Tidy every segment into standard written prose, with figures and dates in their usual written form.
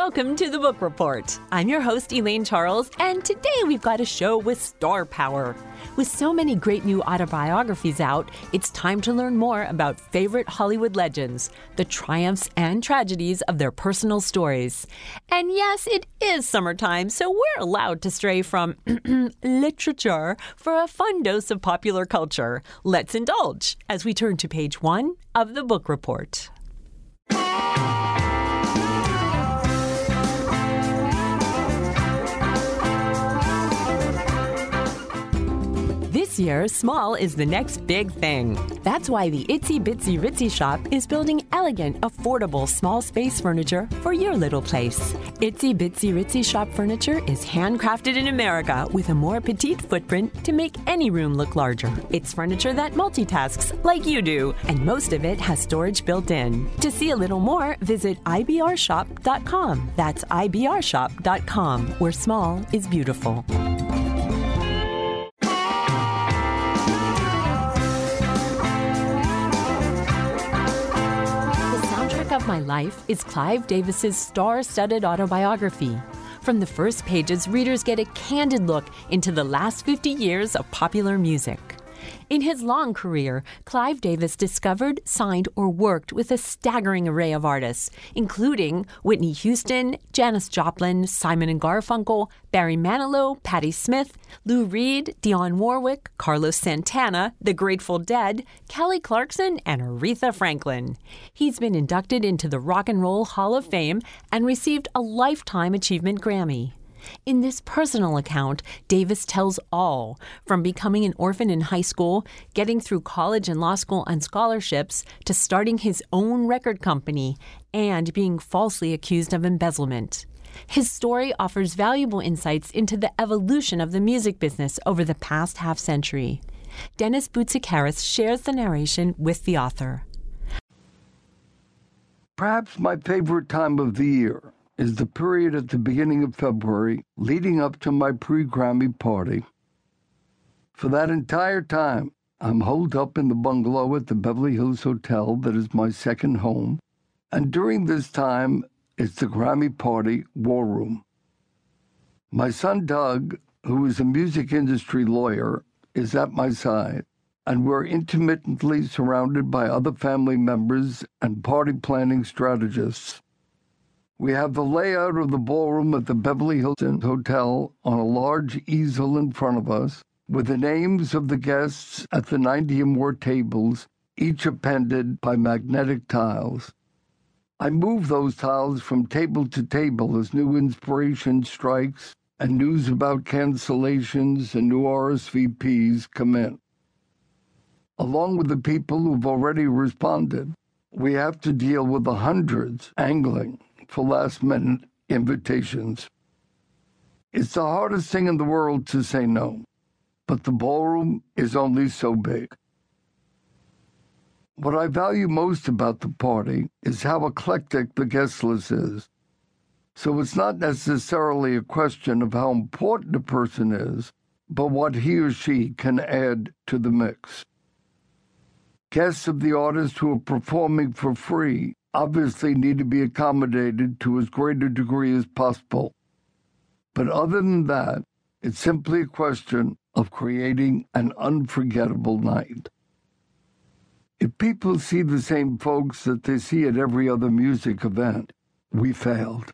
Welcome to the Book Report. I'm your host, Elaine Charles, and today we've got a show with star power. With so many great new autobiographies out, it's time to learn more about favorite Hollywood legends, the triumphs and tragedies of their personal stories. And yes, it is summertime, so we're allowed to stray from literature for a fun dose of popular culture. Let's indulge as we turn to page 1 of the Book Report. This year, small is the next big thing. That's why the Itsy Bitsy Ritzy Shop is building elegant, affordable, small space furniture for your little place. Itsy Bitsy Ritzy Shop furniture is handcrafted in America with a more petite footprint to make any room look larger. It's furniture that multitasks like you do, and most of it has storage built in. To see a little more, visit ibrshop.com. That's ibrshop.com, where small is beautiful. Of My Life is Clive Davis's star-studded autobiography. From the first pages, readers get a candid look into the last 50 years of popular music. In his long career, Clive Davis discovered, signed, or worked with a staggering array of artists, including Whitney Houston, Janis Joplin, Simon and Garfunkel, Barry Manilow, Patti Smith, Lou Reed, Dionne Warwick, Carlos Santana, The Grateful Dead, Kelly Clarkson, and Aretha Franklin. He's been inducted into the Rock and Roll Hall of Fame and received a Lifetime Achievement Grammy. In this personal account, Davis tells all, from becoming an orphan in high school, getting through college and law school on scholarships, to starting his own record company, and being falsely accused of embezzlement. His story offers valuable insights into the evolution of the music business over the past half-century. Dennis Boutsikaris shares the narration with the author. Perhaps my favorite time of the year is the period at the beginning of February leading up to my pre-Grammy party. For that entire time, I'm holed up in the bungalow at the Beverly Hills Hotel that is my second home, and during this time, it's the Grammy party war room. My son Doug, who is a music industry lawyer, is at my side, and we're intermittently surrounded by other family members and party planning strategists. We have the layout of the ballroom at the Beverly Hilton Hotel on a large easel in front of us, with the names of the guests at the 90 or more tables, each appended by magnetic tiles. I move those tiles from table to table as new inspiration strikes and news about cancellations and new RSVPs come in. Along with the people who've already responded, we have to deal with the hundreds angling for last-minute invitations. It's the hardest thing in the world to say no, but the ballroom is only so big. What I value most about the party is how eclectic the guest list is. So it's not necessarily a question of how important a person is, but what he or she can add to the mix. Guests of the artists who are performing for free obviously need to be accommodated to as great a degree as possible. But other than that, it's simply a question of creating an unforgettable night. If people see the same folks that they see at every other music event, we failed.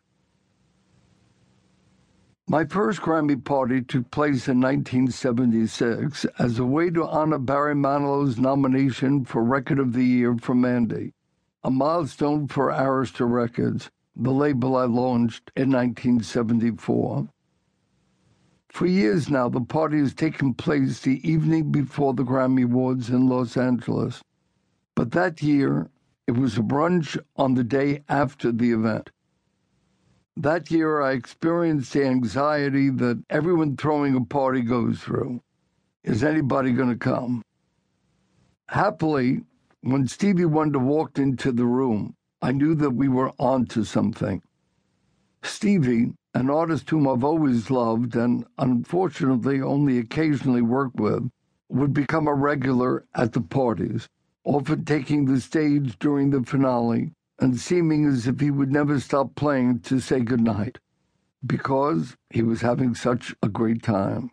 My first Grammy party took place in 1976 as a way to honor Barry Manilow's nomination for Record of the Year for Mandy, a milestone for Arista Records, the label I launched in 1974. For years now, the party has taken place the evening before the Grammy Awards in Los Angeles. But that year, it was a brunch on the day after the event. That year, I experienced the anxiety that everyone throwing a party goes through. Is anybody going to come? Happily, when Stevie Wonder walked into the room, I knew that we were on to something. Stevie, an artist whom I've always loved and unfortunately only occasionally worked with, would become a regular at the parties, often taking the stage during the finale and seeming as if he would never stop playing to say goodnight, because he was having such a great time.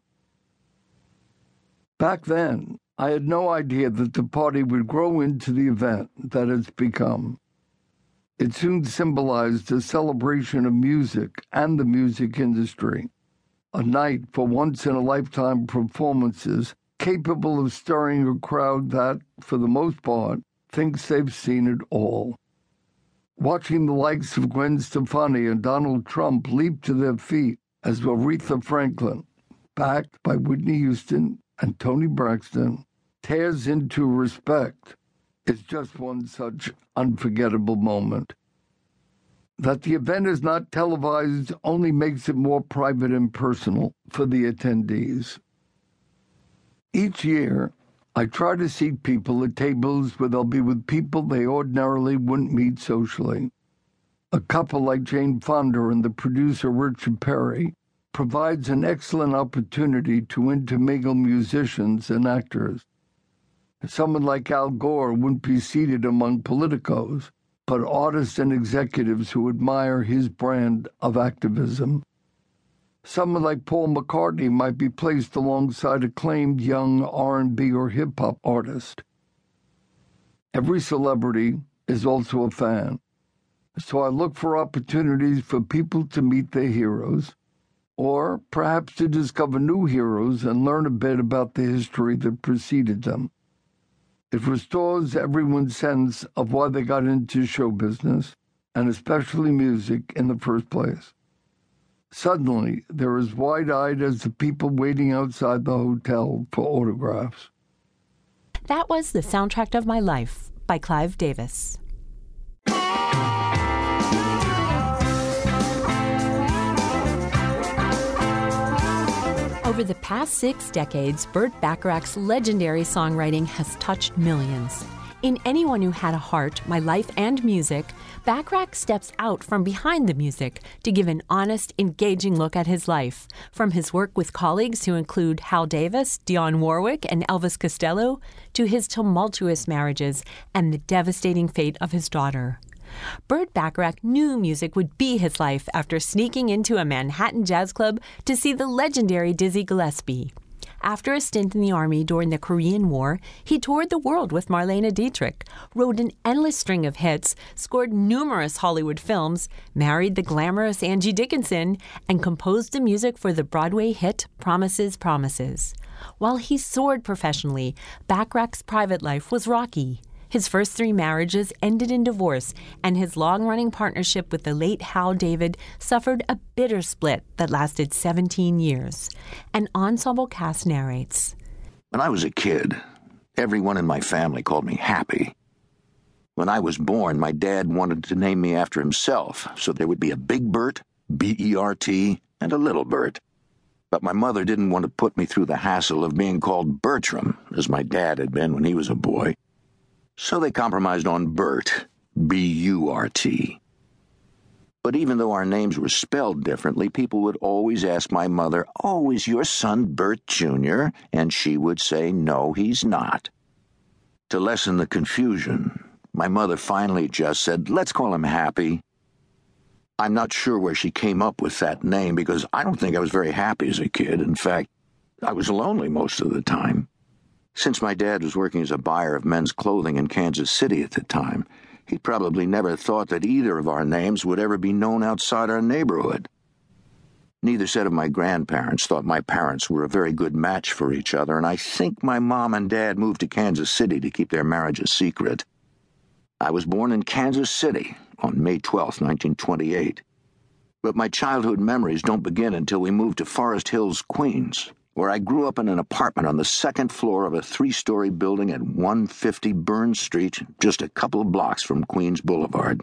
Back then, I had no idea that the party would grow into the event that it's become. It soon symbolized a celebration of music and the music industry, a night for once-in-a-lifetime performances capable of stirring a crowd that, for the most part, thinks they've seen it all. Watching the likes of Gwen Stefani and Donald Trump leap to their feet as Aretha Franklin, backed by Whitney Houston and Toni Braxton, tears into respect is just one such unforgettable moment. That the event is not televised only makes it more private and personal for the attendees. Each year, I try to seat people at tables where they'll be with people they ordinarily wouldn't meet socially. A couple like Jane Fonda and the producer Richard Perry provides an excellent opportunity to intermingle musicians and actors. Someone like Al Gore wouldn't be seated among politicos, but artists and executives who admire his brand of activism. Someone like Paul McCartney might be placed alongside acclaimed young R&B or hip-hop artist. Every celebrity is also a fan, so I look for opportunities for people to meet their heroes, or perhaps to discover new heroes and learn a bit about the history that preceded them. It restores everyone's sense of why they got into show business, and especially music, in the first place. Suddenly, they're as wide-eyed as the people waiting outside the hotel for autographs. That was The Soundtrack of My Life by Clive Davis. Over the past 6 decades, Burt Bacharach's legendary songwriting has touched millions. In Anyone Who Had a Heart, My Life and Music, Bacharach steps out from behind the music to give an honest, engaging look at his life, from his work with colleagues who include Hal Davis, Dionne Warwick, and Elvis Costello, to his tumultuous marriages and the devastating fate of his daughter. Burt Bacharach knew music would be his life after sneaking into a Manhattan jazz club to see the legendary Dizzy Gillespie. After a stint in the Army during the Korean War, he toured the world with Marlene Dietrich, wrote an endless string of hits, scored numerous Hollywood films, married the glamorous Angie Dickinson, and composed the music for the Broadway hit Promises, Promises. While he soared professionally, Bacharach's private life was rocky. His first 3 marriages ended in divorce, and his long-running partnership with the late Hal David suffered a bitter split that lasted 17 years. An ensemble cast narrates. When I was a kid, everyone in my family called me Happy. When I was born, my dad wanted to name me after himself, so there would be a Big Bert, B-E-R-T, and a Little Bert. But my mother didn't want to put me through the hassle of being called Bertram, as my dad had been when he was a boy. So they compromised on Bert, B-U-R-T. But even though our names were spelled differently, people would always ask my mother, "Oh, is your son Bert Jr.?" And she would say, "No, he's not." To lessen the confusion, my mother finally just said, "Let's call him Happy." I'm not sure where she came up with that name, because I don't think I was very happy as a kid. In fact, I was lonely most of the time. Since my dad was working as a buyer of men's clothing in Kansas City at the time, he probably never thought that either of our names would ever be known outside our neighborhood. Neither set of my grandparents thought my parents were a very good match for each other, and I think my mom and dad moved to Kansas City to keep their marriage a secret. I was born in Kansas City on May 12, 1928. But my childhood memories don't begin until we moved to Forest Hills, Queens, where I grew up in an apartment on the 2nd floor of a 3-story building at 150 Burns Street, just a couple of blocks from Queens Boulevard.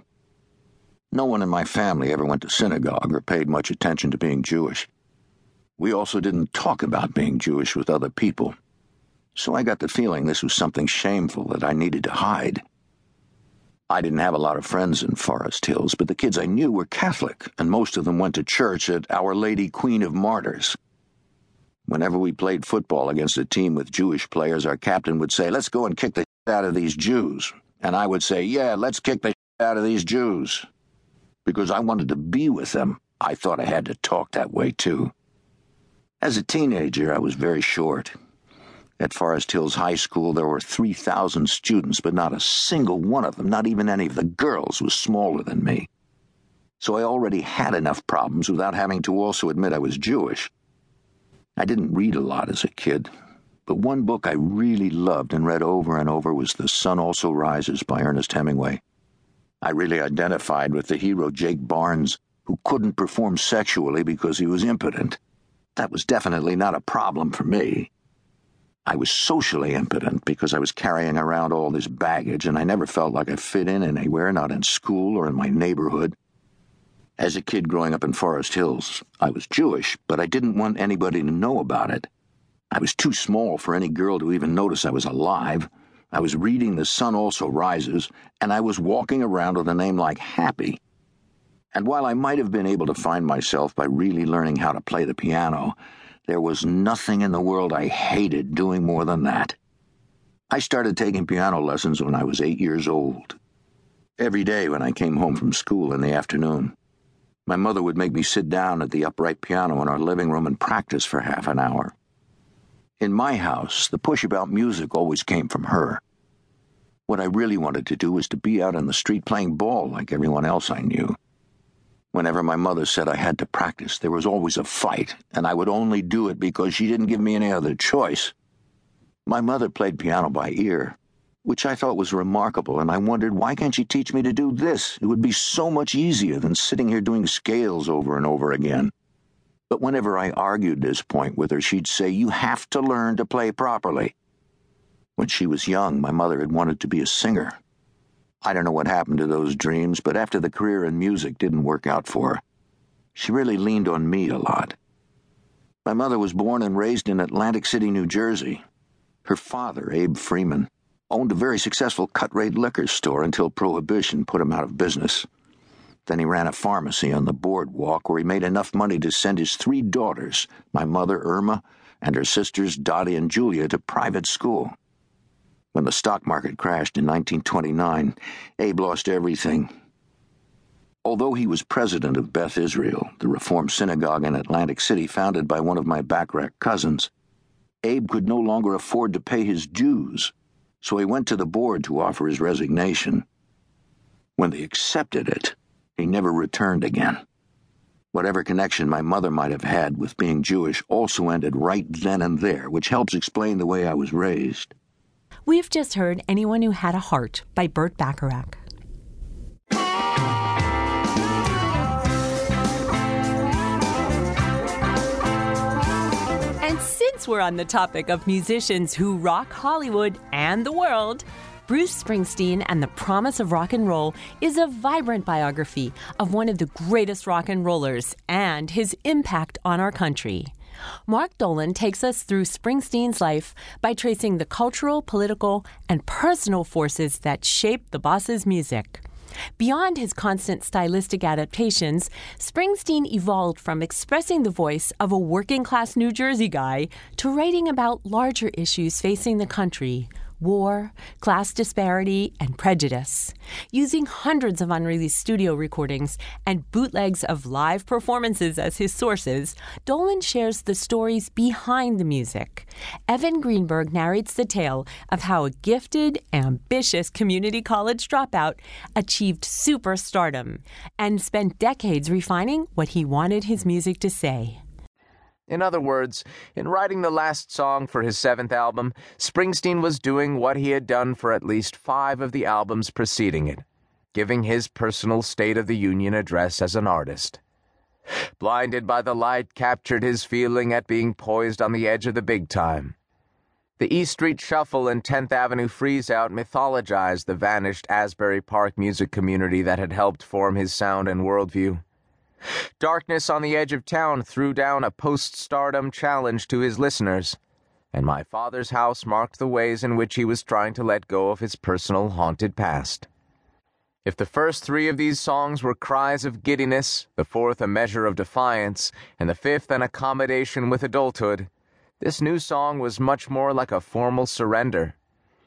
No one in my family ever went to synagogue or paid much attention to being Jewish. We also didn't talk about being Jewish with other people. So I got the feeling this was something shameful that I needed to hide. I didn't have a lot of friends in Forest Hills, but the kids I knew were Catholic, and most of them went to church at Our Lady Queen of Martyrs. Whenever we played football against a team with Jewish players, our captain would say, "Let's go and kick the shit out of these Jews." And I would say, "Yeah, let's kick the out of these Jews. Because I wanted to be with them, I thought I had to talk that way too. As a teenager, I was very short. At Forest Hills High School, there were 3,000 students, but not a single one of them, not even any of the girls, was smaller than me. So I already had enough problems without having to also admit I was Jewish. I didn't read a lot as a kid, but one book I really loved and read over and over was The Sun Also Rises by Ernest Hemingway. I really identified with the hero Jake Barnes, who couldn't perform sexually because he was impotent. That was definitely not a problem for me. I was socially impotent because I was carrying around all this baggage, and I never felt like I fit in anywhere, not in school or in my neighborhood. As a kid growing up in Forest Hills, I was Jewish, but I didn't want anybody to know about it. I was too small for any girl to even notice I was alive. I was reading The Sun Also Rises, and I was walking around with a name like Happy. And while I might have been able to find myself by really learning how to play the piano, there was nothing in the world I hated doing more than that. I started taking piano lessons when I was 8 years old. Every day when I came home from school in the afternoon, my mother would make me sit down at the upright piano in our living room and practice for half an hour. In my house, the push about music always came from her. What I really wanted to do was to be out in the street playing ball like everyone else I knew. Whenever my mother said I had to practice, there was always a fight, and I would only do it because she didn't give me any other choice. My mother played piano by ear, which I thought was remarkable, and I wondered, why can't she teach me to do this? It would be so much easier than sitting here doing scales over and over again. But whenever I argued this point with her, she'd say, "You have to learn to play properly." When she was young, my mother had wanted to be a singer. I don't know what happened to those dreams, but after the career in music didn't work out for her, she really leaned on me a lot. My mother was born and raised in Atlantic City, New Jersey. Her father, Abe Freeman, owned a very successful cut-rate liquor store until Prohibition put him out of business. Then he ran a pharmacy on the boardwalk where he made enough money to send his 3 daughters, my mother, Irma, and her sisters, Dottie and Julia, to private school. When the stock market crashed in 1929, Abe lost everything. Although he was president of Beth Israel, the Reform synagogue in Atlantic City founded by one of my Backrack cousins, Abe could no longer afford to pay his dues, so he went to the board to offer his resignation. When they accepted it, he never returned again. Whatever connection my mother might have had with being Jewish also ended right then and there, which helps explain the way I was raised. We've just heard Anyone Who Had a Heart by Burt Bacharach. And since we're on the topic of musicians who rock Hollywood and the world, Bruce Springsteen and the Promise of Rock and Roll is a vibrant biography of one of the greatest rock and rollers and his impact on our country. Mark Dolan takes us through Springsteen's life by tracing the cultural, political, and personal forces that shaped the boss's music. Beyond his constant stylistic adaptations, Springsteen evolved from expressing the voice of a working-class New Jersey guy to writing about larger issues facing the country: war, class disparity, and prejudice. Using hundreds of unreleased studio recordings and bootlegs of live performances as his sources, Dolan shares the stories behind the music. Evan Greenberg narrates the tale of how a gifted, ambitious community college dropout achieved superstardom and spent decades refining what he wanted his music to say. In other words, in writing the last song for his 7th album, Springsteen was doing what he had done for at least 5 of the albums preceding it, giving his personal State of the Union address as an artist. Blinded by the Light captured his feeling at being poised on the edge of the big time. The East Street Shuffle and 10th Avenue Freeze-Out mythologized the vanished Asbury Park music community that had helped form his sound and worldview. Darkness on the Edge of Town threw down a post-stardom challenge to his listeners, and My Father's House marked the ways in which he was trying to let go of his personal haunted past. If the first 3 of these songs were cries of giddiness, the 4th a measure of defiance, and the 5th an accommodation with adulthood, this new song was much more like a formal surrender.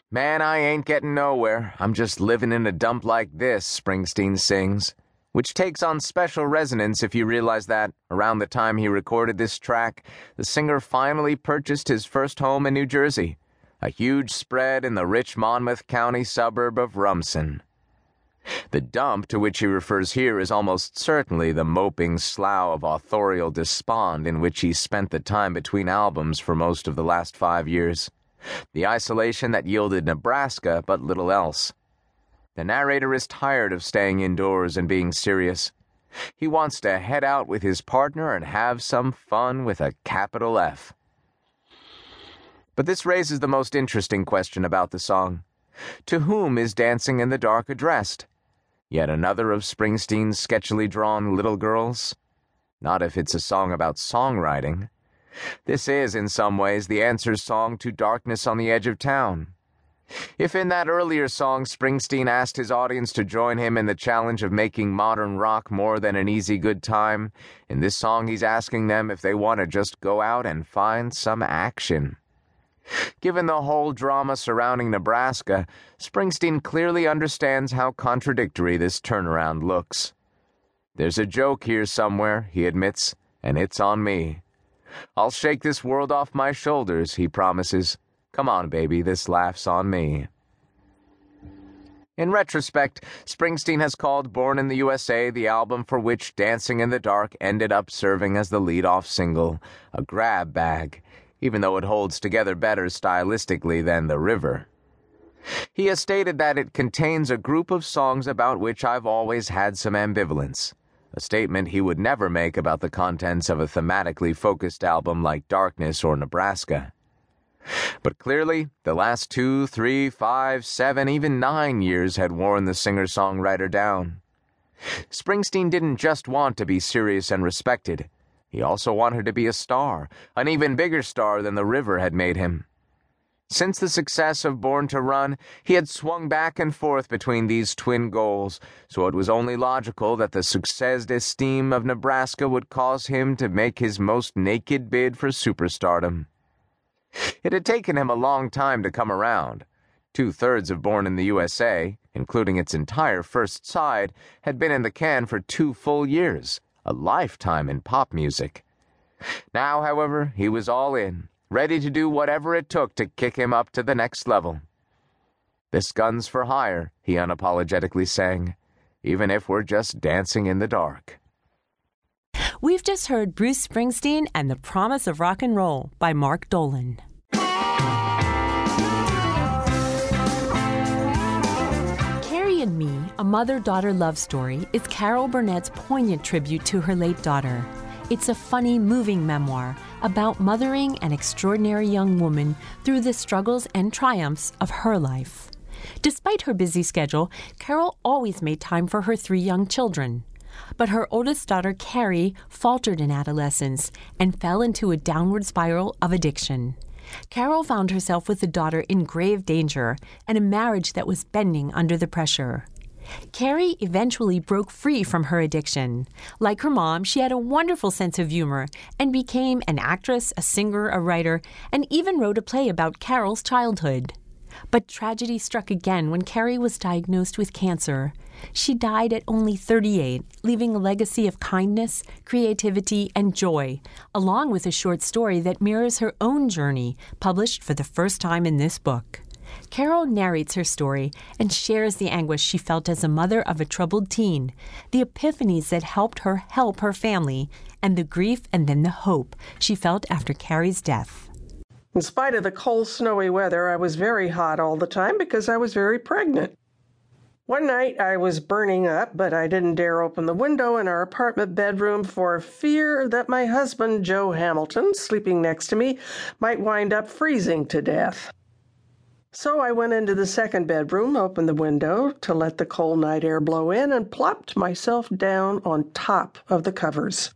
Man, I ain't getting nowhere. I'm just living in a dump like this, Springsteen sings, which takes on special resonance if you realize that, around the time he recorded this track, the singer finally purchased his first home in New Jersey, a huge spread in the rich Monmouth County suburb of Rumson. The dump to which he refers here is almost certainly the moping slough of authorial despond in which he spent the time between albums for most of the last 5 years. The isolation that yielded Nebraska, but little else. The narrator is tired of staying indoors and being serious. He wants to head out with his partner and have some fun with a capital F. But this raises the most interesting question about the song. To whom is Dancing in the Dark addressed? Yet another of Springsteen's sketchily drawn little girls? Not if it's a song about songwriting. This is, in some ways, the answer's song to Darkness on the Edge of Town. If in that earlier song Springsteen asked his audience to join him in the challenge of making modern rock more than an easy good time, in this song he's asking them if they want to just go out and find some action. Given the whole drama surrounding Nebraska, Springsteen clearly understands how contradictory this turnaround looks. There's a joke here somewhere, he admits, and it's on me. I'll shake this world off my shoulders, he promises. Come on, baby, this laugh's on me. In retrospect, Springsteen has called Born in the USA the album for which Dancing in the Dark ended up serving as the lead-off single, a grab bag, even though it holds together better stylistically than The River. He has stated that it contains a group of songs about which I've always had some ambivalence, a statement he would never make about the contents of a thematically focused album like Darkness or Nebraska. But clearly, the last 2, 3, 5, 7, even 9 years had worn the singer-songwriter down. Springsteen didn't just want to be serious and respected. He also wanted to be a star, an even bigger star than The River had made him. Since the success of Born to Run, he had swung back and forth between these twin goals, so it was only logical that the succès d'estime of Nebraska would cause him to make his most naked bid for superstardom. It had taken him a long time to come around. 2/3 of Born in the USA, including its entire first side, had been in the can for 2 full years, a lifetime in pop music. Now, however, he was all in, ready to do whatever it took to kick him up to the next level. This gun's for hire, he unapologetically sang, even if we're just dancing in the dark. We've just heard Bruce Springsteen and the Promise of Rock and Roll by Mark Dolan. Carrie and Me, a mother-daughter love story, is Carol Burnett's poignant tribute to her late daughter. It's a funny, moving memoir about mothering an extraordinary young woman through the struggles and triumphs of her life. Despite her busy schedule, Carol always made time for her 3 young children. But her oldest daughter, Carrie, faltered in adolescence and fell into a downward spiral of addiction. Carol found herself with a daughter in grave danger and a marriage that was bending under the pressure. Carrie eventually broke free from her addiction. Like her mom, she had a wonderful sense of humor and became an actress, a singer, a writer, and even wrote a play about Carol's childhood. But tragedy struck again when Carrie was diagnosed with cancer. She died at only 38, leaving a legacy of kindness, creativity, and joy, along with a short story that mirrors her own journey, published for the first time in this book. Carol narrates her story and shares the anguish she felt as a mother of a troubled teen, the epiphanies that helped her help her family, and the grief and then the hope she felt after Carrie's death. In spite of the cold, snowy weather, I was very hot all the time because I was very pregnant. One night I was burning up, but I didn't dare open the window in our apartment bedroom for fear that my husband, Joe Hamilton, sleeping next to me, might wind up freezing to death. So I went into the second bedroom, opened the window to let the cold night air blow in, and plopped myself down on top of the covers.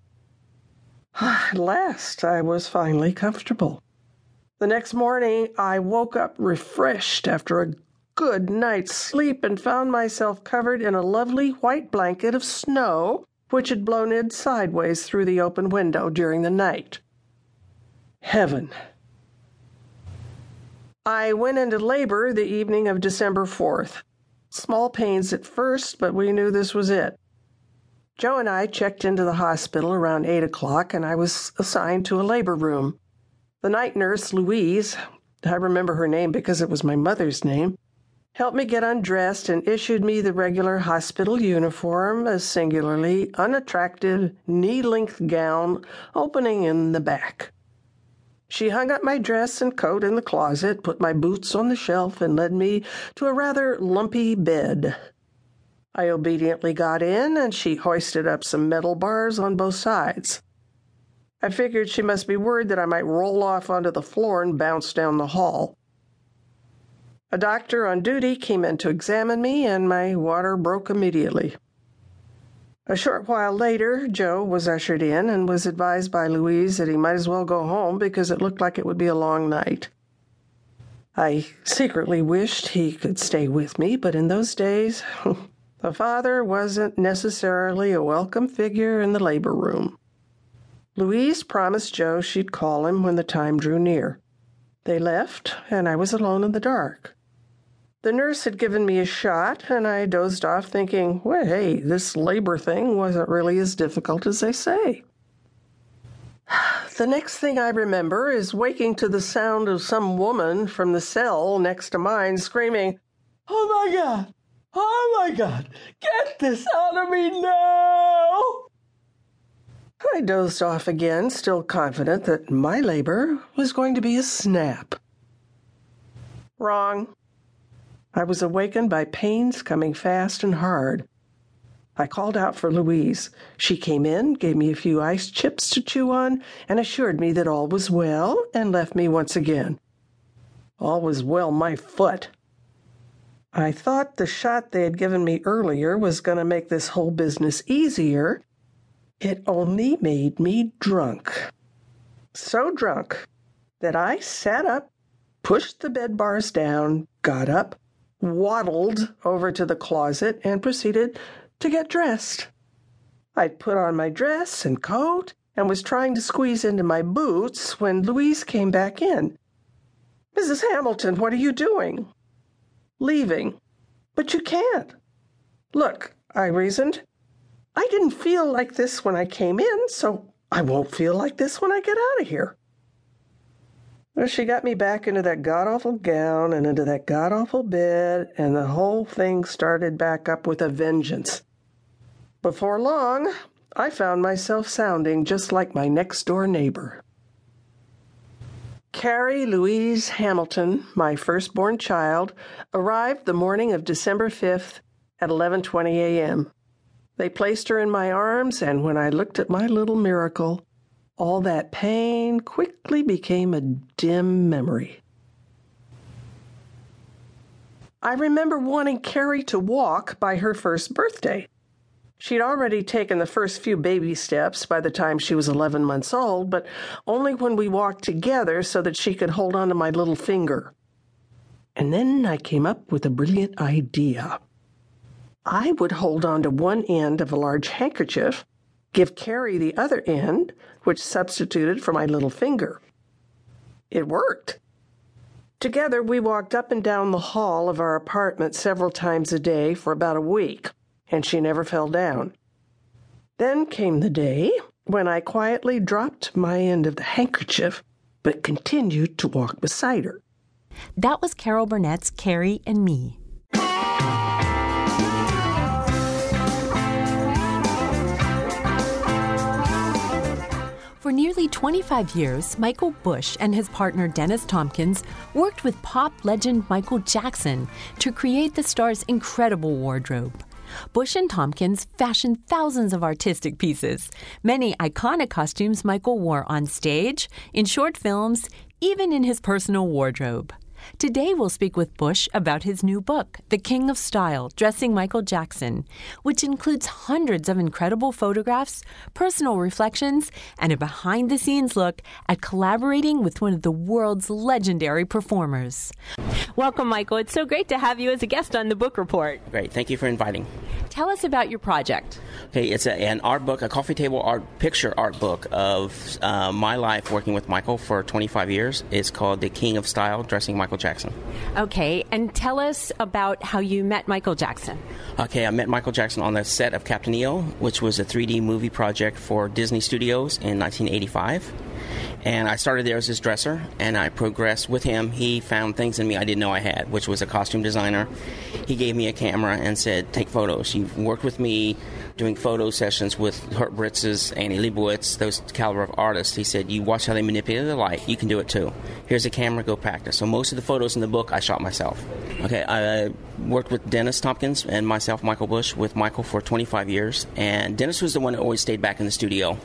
At last, I was finally comfortable. The next morning, I woke up refreshed after a good night's sleep and found myself covered in a lovely white blanket of snow, which had blown in sideways through the open window during the night. Heaven. I went into labor the evening of December 4th. Small pains at first, but we knew this was it. Joe and I checked into the hospital around 8 o'clock, and I was assigned to a labor room. The night nurse, Louise, I remember her name because it was my mother's name, helped me get undressed and issued me the regular hospital uniform, a singularly unattractive knee-length gown opening in the back. She hung up my dress and coat in the closet, put my boots on the shelf, and led me to a rather lumpy bed. I obediently got in, and she hoisted up some metal bars on both sides. I figured she must be worried that I might roll off onto the floor and bounce down the hall. A doctor on duty came in to examine me, and my water broke immediately. A short while later, Joe was ushered in and was advised by Louise that he might as well go home because it looked like it would be a long night. I secretly wished he could stay with me, but in those days, the father wasn't necessarily a welcome figure in the labor room. Louise promised Joe she'd call him when the time drew near. They left, and I was alone in the dark. The nurse had given me a shot, and I dozed off thinking, well, hey, this labor thing wasn't really as difficult as they say. The next thing I remember is waking to the sound of some woman from the cell next to mine screaming, "Oh my God! Oh my God! Get this out of me now!" I dozed off again, still confident that my labor was going to be a snap. Wrong. I was awakened by pains coming fast and hard. I called out for Louise. She came in, gave me a few ice chips to chew on, and assured me that all was well, and left me once again. All was well my foot. I thought the shot they had given me earlier was going to make this whole business easier. It only made me drunk. So drunk that I sat up, pushed the bed bars down, got up, waddled over to the closet, and proceeded to get dressed. I'd put on my dress and coat and was trying to squeeze into my boots when Louise came back in. "Mrs. Hamilton, what are you doing?" "Leaving." "But you can't." "Look," I reasoned, "I didn't feel like this when I came in, so I won't feel like this when I get out of here." Well, she got me back into that god-awful gown and into that god-awful bed, and the whole thing started back up with a vengeance. Before long, I found myself sounding just like my next-door neighbor. Carrie Louise Hamilton, my firstborn child, arrived the morning of December 5th at 11:20 a.m. They placed her in my arms, and when I looked at my little miracle, all that pain quickly became a dim memory. I remember wanting Carrie to walk by her first birthday. She'd already taken the first few baby steps by the time she was 11 months old, but only when we walked together so that she could hold on to my little finger. And then I came up with a brilliant idea. I would hold on to one end of a large handkerchief, give Carrie the other end, which substituted for my little finger. It worked. Together, we walked up and down the hall of our apartment several times a day for about a week, and she never fell down. Then came the day when I quietly dropped my end of the handkerchief, but continued to walk beside her. That was Carol Burnett's Carrie and Me. For nearly 25 years, Michael Bush and his partner Dennis Tompkins worked with pop legend Michael Jackson to create the star's incredible wardrobe. Bush and Tompkins fashioned thousands of artistic pieces, many iconic costumes Michael wore on stage, in short films, even in his personal wardrobe. Today we'll speak with Bush about his new book, The King of Style, Dressing Michael Jackson, which includes hundreds of incredible photographs, personal reflections, and a behind-the-scenes look at collaborating with one of the world's legendary performers. Welcome, Michael. It's so great to have you as a guest on the Book Report. Great. Thank you for inviting. Tell us about your project. Okay, it's an art book, a coffee table picture art book of my life working with Michael for 25 years. It's called The King of Style, Dressing Michael Jackson. Okay, and tell us about how you met Michael Jackson. Okay, I met Michael Jackson on the set of Captain EO, which was a 3D movie project for Disney Studios in 1985. And I started there as his dresser, and I progressed with him. He found things in me I didn't know I had, which was a costume designer. He gave me a camera and said, take photos. He worked with me doing photo sessions with Herb Britzes, Annie Leibovitz, those caliber of artists. He said, you watch how they manipulate the light, you can do it too. Here's a camera, go practice. So most of the photos in the book I shot myself. Okay, I worked with Dennis Tompkins and myself, Michael Bush, with Michael for 25 years. And Dennis was the one that always stayed back in the studio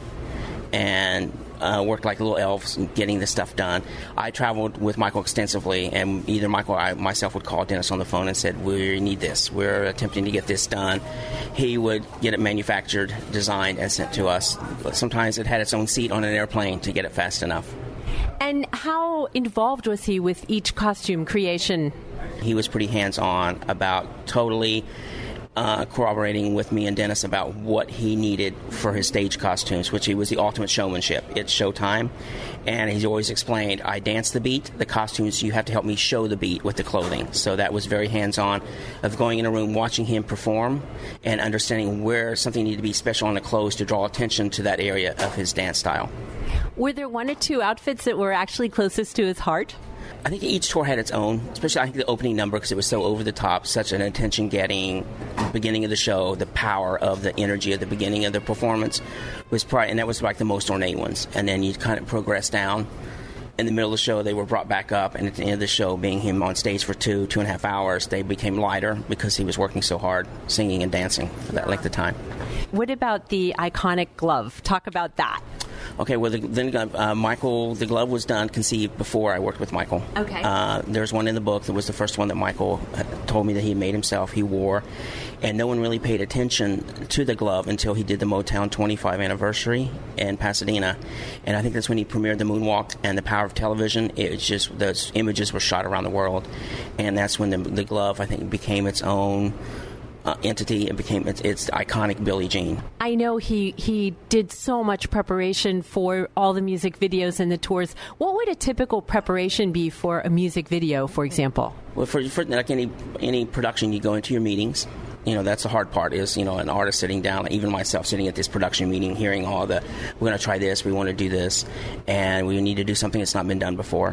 and worked like little elves getting this stuff done. I traveled with Michael extensively, and either Michael or I myself would call Dennis on the phone and said, we need this. We're attempting to get this done. He would get it manufactured, designed, and sent to us. Sometimes it had its own seat on an airplane to get it fast enough. And how involved was he with each costume creation? He was pretty hands-on about totally corroborating with me and Dennis about what he needed for his stage costumes, which he was the ultimate showmanship. It's showtime, and he's always explained, I dance the beat, the costumes, you have to help me show the beat with the clothing. So that was very hands-on, of going in a room, watching him perform, and understanding where something needed to be special on the clothes to draw attention to that area of his dance style. Were there one or two outfits that were actually closest to his heart? I think each tour had its own, especially I think the opening number, because it was so over the top, such an attention-getting beginning of the show. The power of the energy at the beginning of the performance was probably, and that was like the most ornate ones. And then you kind of progress down. In the middle of the show, they were brought back up, and at the end of the show, being him on stage for 2.5 hours, they became lighter because he was working so hard, singing and dancing for that length of time. What about the iconic glove? Talk about that. Okay, well, Michael, the glove was conceived before I worked with Michael. Okay. There's one in the book that was the first one that Michael told me that he made himself, he wore, and no one really paid attention to the glove until he did the Motown 25 anniversary in Pasadena, and I think that's when he premiered the Moonwalk and the power of television. It's just, those images were shot around the world, and that's when the glove, I think, became its own entity. It became its iconic Billie Jean. I know he did so much preparation for all the music videos and the tours. What would a typical preparation be for a music video, for example? Well, for like any production, you go into your meetings. You know, that's the hard part is, you know, an artist sitting down, even myself sitting at this production meeting, hearing all we're going to try this, we want to do this, and we need to do something that's not been done before.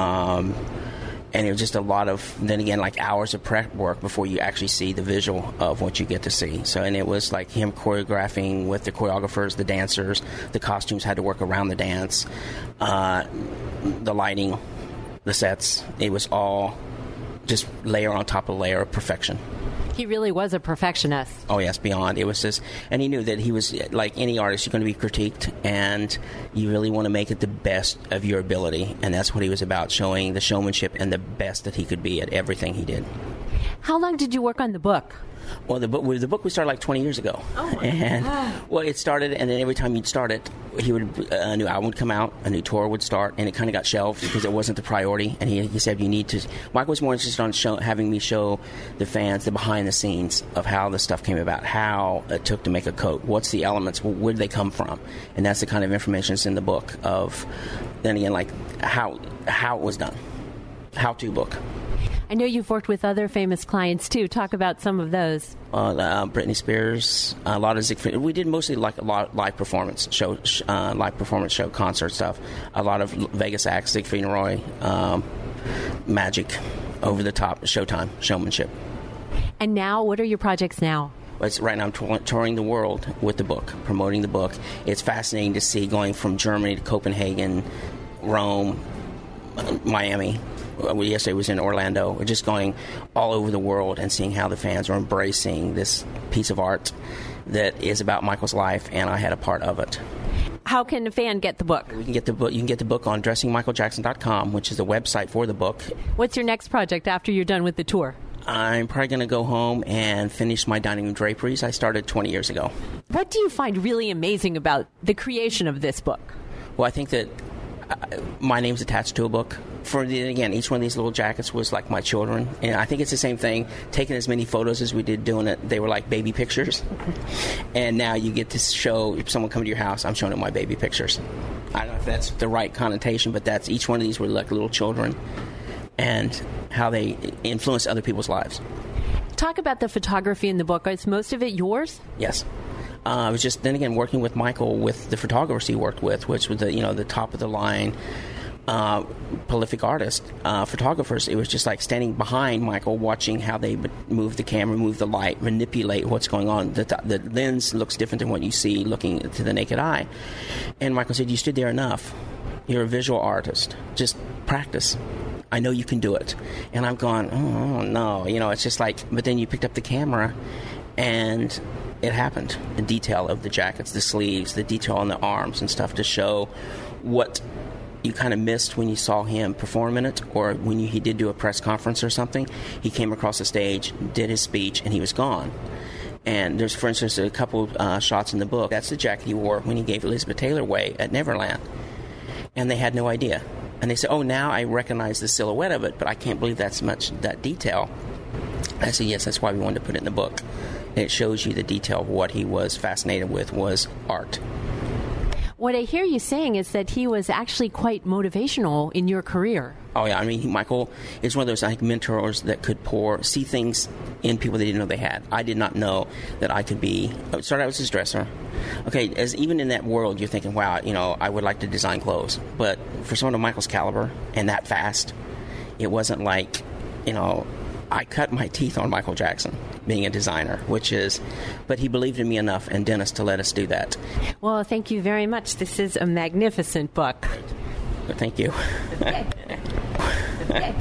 And it was just a lot of, then again, like hours of prep work before you actually see the visual of what you get to see. So, and it was like him choreographing with the choreographers, the dancers, the costumes had to work around the dance, the lighting, the sets. It was all just layer on top of layer of perfection. He really was a perfectionist. Oh, yes, beyond. It was just, and he knew that he was, like any artist, you're going to be critiqued, and you really want to make it the best of your ability, and that's what he was about, showing the showmanship and the best that he could be at everything he did. How long did you work on the book? Well, the book we started like 20 years ago. Oh, my God. Well, it started, and then every time you'd start it, a new album would come out, a new tour would start, and it kind of got shelved because it wasn't the priority. And he said, you need to. Michael was more interested on having me show the fans the behind the scenes of how the stuff came about, how it took to make a coat, what's the elements, where did they come from, and that's the kind of information that's in the book. Of then again, like how it was done, how-to book. I know you've worked with other famous clients, too. Talk about some of those. Britney Spears, a lot of Siegfried. We did mostly like a lot of live performance show, concert stuff. A lot of Vegas acts, Siegfried and Roy, Magic, over the top, Showtime, showmanship. And now, what are your projects now? Right now I'm touring the world with the book, promoting the book. It's fascinating to see going from Germany to Copenhagen, Rome, Miami. Yesterday was in Orlando. We're just going all over the world and seeing how the fans are embracing this piece of art that is about Michael's life, and I had a part of it. How can a fan get the book? You can get the book on dressingmichaeljackson.com, which is the website for the book. What's your next project after you're done with the tour? I'm probably going to go home and finish my dining room draperies I started 20 years ago. What do you find really amazing about the creation of this book? Well, I think that my name's attached to a book. Again, each one of these little jackets was like my children. And I think it's the same thing. Taking as many photos as we did doing it, they were like baby pictures. And now you get to show, if someone comes to your house, I'm showing them my baby pictures. I don't know if that's the right connotation, but that's each one of these were like little children and how they influence other people's lives. Talk about the photography in the book. Is most of it yours? Yes. I was just, then again, working with Michael with the photographers he worked with, which was the top of the line prolific artist, photographers. It was just like standing behind Michael, watching how they would move the camera, move the light, manipulate what's going on. The lens looks different than what you see looking to the naked eye. And Michael said, "You stood there enough. You're a visual artist. Just practice. I know you can do it." And I'm going, oh no, it's just like, but then you picked up the camera and it happened. The detail of the jackets, the sleeves, the detail on the arms and stuff to show what you kind of missed when you saw him perform in it, or when he did do a press conference or something. He came across the stage, did his speech, and he was gone. And there's, for instance, a couple shots in the book. That's the jacket he wore when he gave Elizabeth Taylor away at Neverland. And they had no idea. And they said, "Oh, now I recognize the silhouette of it, but I can't believe that detail." I said, "Yes, that's why we wanted to put it in the book." And it shows you the detail of what he was fascinated with was art. What I hear you saying is that he was actually quite motivational in your career. Oh, yeah. I mean, Michael is one of those, I think, mentors that could see things in people they didn't know they had. I did not know that I could be. I started out as his dresser. Okay, even in that world, you're thinking, wow, I would like to design clothes. But for someone of Michael's caliber and that fast, it wasn't like, I cut my teeth on Michael Jackson being a designer, but he believed in me enough and Dennis to let us do that. Well, thank you very much. This is a magnificent book. Thank you. Okay. Okay.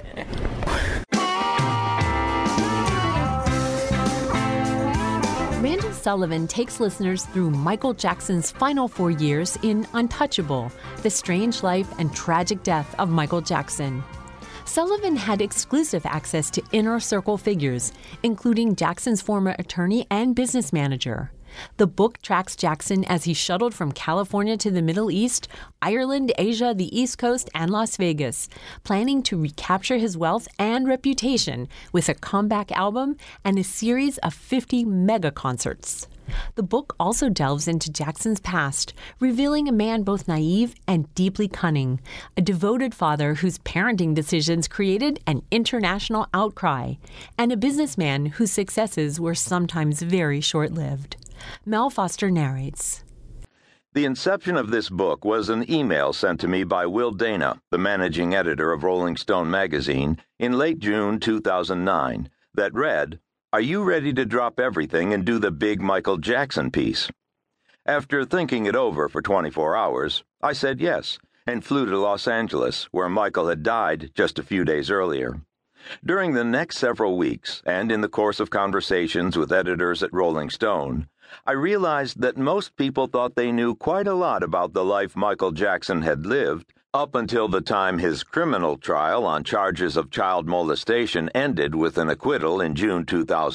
Randall Sullivan takes listeners through Michael Jackson's final 4 years in Untouchable, The Strange Life and Tragic Death of Michael Jackson. Sullivan had exclusive access to inner circle figures, including Jackson's former attorney and business manager. The book tracks Jackson as he shuttled from California to the Middle East, Ireland, Asia, the East Coast, and Las Vegas, planning to recapture his wealth and reputation with a comeback album and a series of 50 mega concerts. The book also delves into Jackson's past, revealing a man both naive and deeply cunning, a devoted father whose parenting decisions created an international outcry, and a businessman whose successes were sometimes very short-lived. Mel Foster narrates. The inception of this book was an email sent to me by Will Dana, the managing editor of Rolling Stone magazine, in late June 2009, that read, "Are you ready to drop everything and do the big Michael Jackson piece?" After thinking it over for 24 hours, I said yes, and flew to Los Angeles, where Michael had died just a few days earlier. During the next several weeks, and in the course of conversations with editors at Rolling Stone, I realized that most people thought they knew quite a lot about the life Michael Jackson had lived up until the time his criminal trial on charges of child molestation ended with an acquittal in June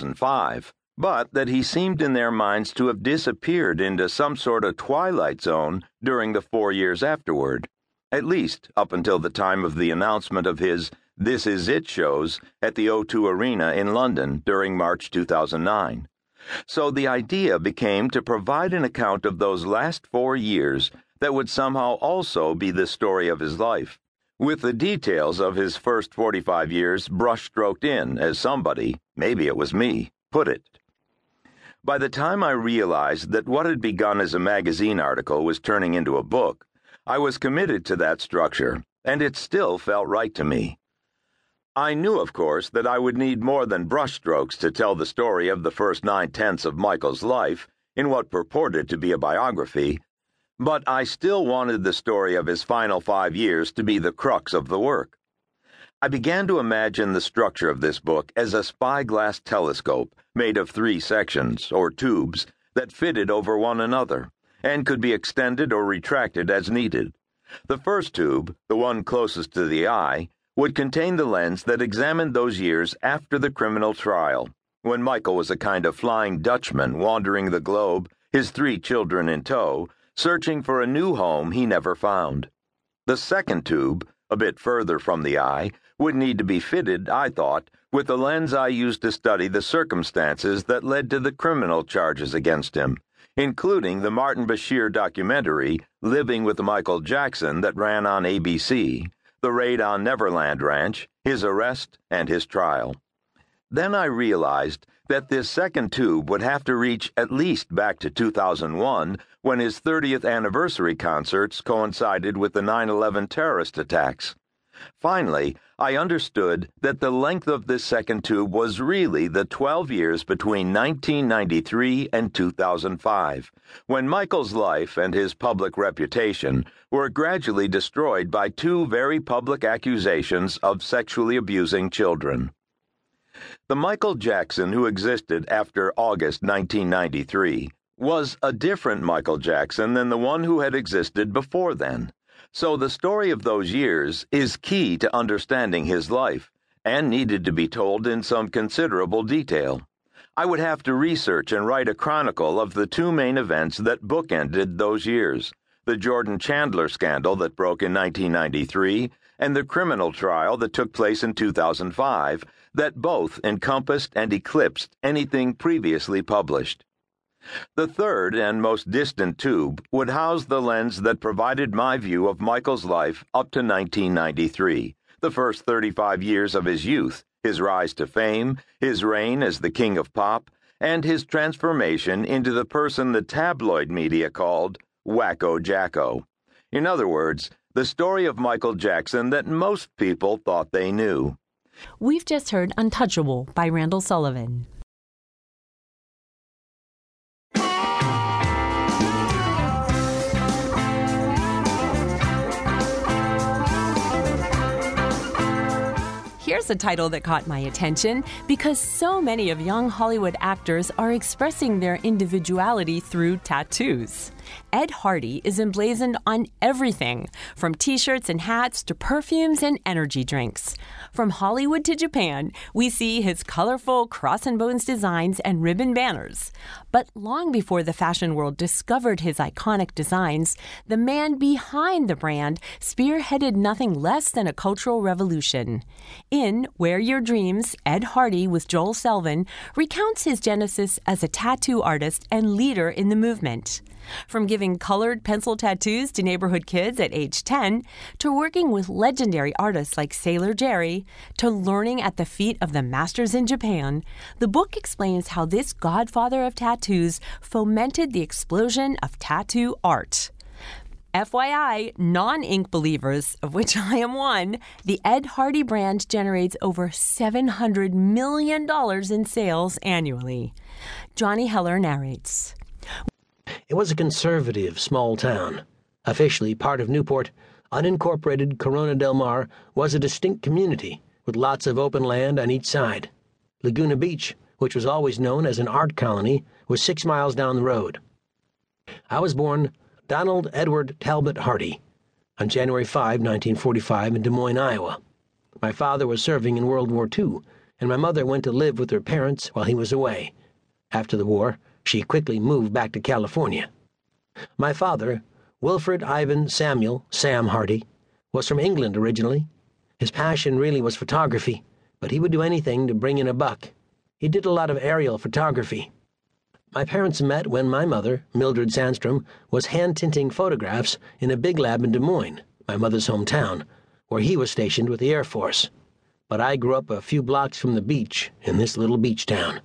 2005, but that he seemed in their minds to have disappeared into some sort of twilight zone during the 4 years afterward, at least up until the time of the announcement of his This Is It shows at the O2 Arena in London during March 2009. So the idea became to provide an account of those last 4 years that would somehow also be the story of his life, with the details of his first 45 years brushstroked in, as somebody, maybe it was me, put it. By the time I realized that what had begun as a magazine article was turning into a book, I was committed to that structure, and it still felt right to me. I knew, of course, that I would need more than brushstrokes to tell the story of the first 9/10 of Michael's life in what purported to be a biography, but I still wanted the story of his final 5 years to be the crux of the work. I began to imagine the structure of this book as a spyglass telescope made of 3 sections, or tubes, that fitted over one another, and could be extended or retracted as needed. The first tube, the one closest to the eye, would contain the lens that examined those years after the criminal trial, when Michael was a kind of Flying Dutchman wandering the globe, his 3 children in tow, searching for a new home he never found. The second tube, a bit further from the eye, would need to be fitted, I thought, with the lens I used to study the circumstances that led to the criminal charges against him, including the Martin Bashir documentary, Living with Michael Jackson, that ran on ABC, the raid on Neverland Ranch, his arrest, and his trial. Then I realized that this second tube would have to reach at least back to 2001, when his 30th anniversary concerts coincided with the 9/11 terrorist attacks. Finally, I understood that the length of this second tube was really the 12 years between 1993 and 2005, when Michael's life and his public reputation were gradually destroyed by two very public accusations of sexually abusing children. The Michael Jackson who existed after August 1993 was a different Michael Jackson than the one who had existed before then. So the story of those years is key to understanding his life and needed to be told in some considerable detail. I would have to research and write a chronicle of the two main events that bookended those years, the Jordan Chandler scandal that broke in 1993 and the criminal trial that took place in 2005 that both encompassed and eclipsed anything previously published. The third and most distant tube would house the lens that provided my view of Michael's life up to 1993, the first 35 years of his youth, his rise to fame, his reign as the king of pop, and his transformation into the person the tabloid media called Wacko Jacko. In other words, the story of Michael Jackson that most people thought they knew. We've just heard Untouchable by Randall Sullivan. Here's a title that caught my attention because so many of young Hollywood actors are expressing their individuality through tattoos. Ed Hardy is emblazoned on everything, from t-shirts and hats to perfumes and energy drinks. From Hollywood to Japan, we see his colorful cross and bones designs and ribbon banners. But long before the fashion world discovered his iconic designs, the man behind the brand spearheaded nothing less than a cultural revolution. In Wear Your Dreams, Ed Hardy, with Joel Selvin, recounts his genesis as a tattoo artist and leader in the movement. From giving colored pencil tattoos to neighborhood kids at age 10, to working with legendary artists like Sailor Jerry, to learning at the feet of the masters in Japan, the book explains how this godfather of tattoos fomented the explosion of tattoo art. FYI, non-ink believers, of which I am one, the Ed Hardy brand generates over $700 million in sales annually. Johnny Heller narrates. It was a conservative small town. Officially part of Newport, unincorporated Corona del Mar was a distinct community with lots of open land on each side. Laguna Beach, which was always known as an art colony, was 6 miles down the road. I was born Donald Edward Talbot Hardy on January 5, 1945 in Des Moines, Iowa. My father was serving in World War II, and my mother went to live with her parents while he was away. After the war, she quickly moved back to California. My father, Wilfred Ivan Samuel Sam Hardy, was from England originally. His passion really was photography, but he would do anything to bring in a buck. He did a lot of aerial photography. My parents met when my mother, Mildred Sandstrom, was hand-tinting photographs in a big lab in Des Moines, my mother's hometown, where he was stationed with the Air Force. But I grew up a few blocks from the beach in this little beach town.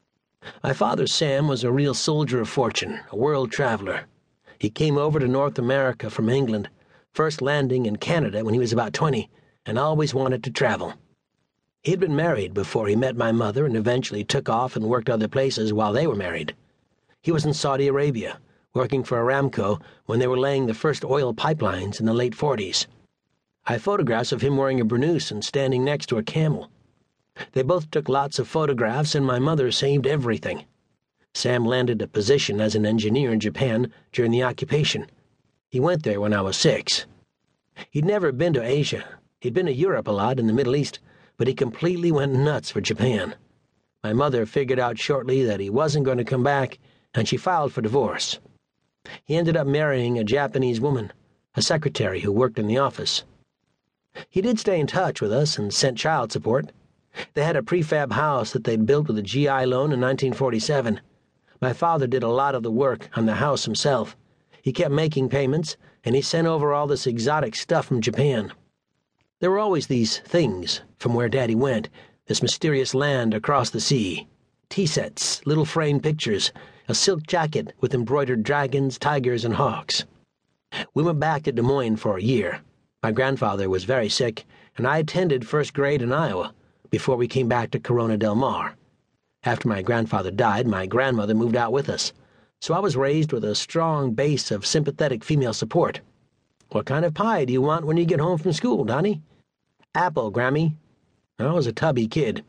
My father, Sam, was a real soldier of fortune, a world traveler. He came over to North America from England, first landing in Canada when he was about 20, and always wanted to travel. He'd been married before he met my mother and eventually took off and worked other places while they were married. He was in Saudi Arabia, working for Aramco when they were laying the first oil pipelines in the late 40s. I have photographs of him wearing a burnous and standing next to a camel. They both took lots of photographs, and my mother saved everything. Sam landed a position as an engineer in Japan during the occupation. He went there when I was 6. He'd never been to Asia. He'd been to Europe a lot, in the Middle East, but he completely went nuts for Japan. My mother figured out shortly that he wasn't going to come back, and she filed for divorce. He ended up marrying a Japanese woman, a secretary who worked in the office. He did stay in touch with us and sent child support. They had a prefab house that they'd built with a GI loan in 1947. My father did a lot of the work on the house himself. He kept making payments, and he sent over all this exotic stuff from Japan. There were always these things from where Daddy went, this mysterious land across the sea. Tea sets, little framed pictures, a silk jacket with embroidered dragons, tigers, and hawks. We went back to Des Moines for a year. My grandfather was very sick, and I attended first grade in Iowa before we came back to Corona Del Mar. After my grandfather died, my grandmother moved out with us, so I was raised with a strong base of sympathetic female support. "What kind of pie do you want when you get home from school, Donnie?" "Apple, Grammy." I was a tubby kid.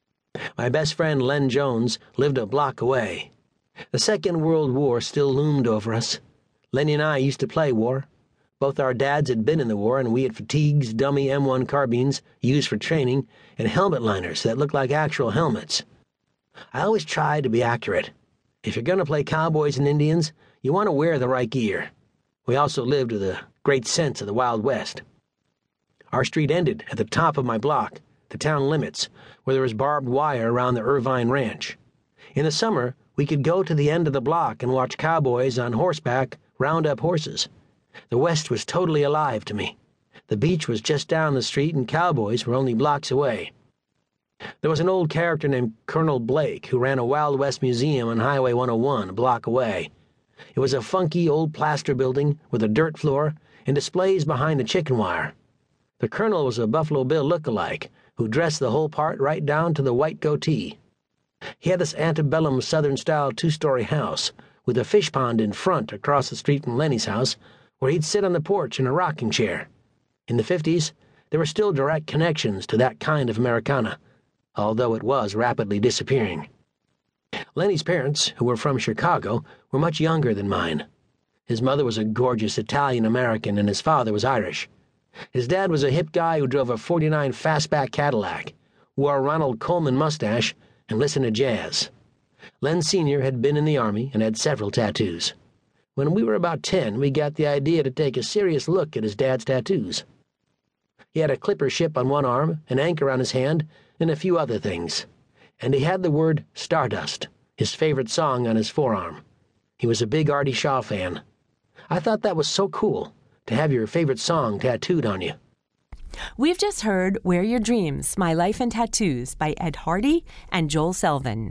My best friend, Len Jones, lived a block away. The Second World War still loomed over us. Lenny and I used to play war. Both our dads had been in the war, and we had fatigues, dummy M1 carbines used for training, and helmet liners that looked like actual helmets. I always tried to be accurate. If you're going to play cowboys and Indians, you want to wear the right gear. We also lived with a great sense of the Wild West. Our street ended at the top of my block, the town limits, where there was barbed wire around the Irvine Ranch. In the summer, we could go to the end of the block and watch cowboys on horseback round up horses. The West was totally alive to me. The beach was just down the street, and cowboys were only blocks away. There was an old character named Colonel Blake who ran a Wild West museum on Highway 101 a block away. It was a funky old plaster building with a dirt floor and displays behind the chicken wire. The colonel was a Buffalo Bill look-alike who dressed the whole part right down to the white goatee. He had this antebellum Southern-style two-story house with a fish pond in front across the street from Lenny's house, where he'd sit on the porch in a rocking chair. In the 50s, there were still direct connections to that kind of Americana, although it was rapidly disappearing. Lenny's parents, who were from Chicago, were much younger than mine. His mother was a gorgeous Italian-American, and his father was Irish. His dad was a hip guy who drove a '49 fastback Cadillac, wore a Ronald Coleman mustache, and listened to jazz. Len Sr. had been in the Army and had several tattoos. When we were about 10, we got the idea to take a serious look at his dad's tattoos. He had a clipper ship on one arm, an anchor on his hand, and a few other things. And he had the word Stardust, his favorite song, on his forearm. He was a big Artie Shaw fan. I thought that was so cool, to have your favorite song tattooed on you. We've just heard Wear Your Dreams, My Life and Tattoos by Ed Hardy and Joel Selvin.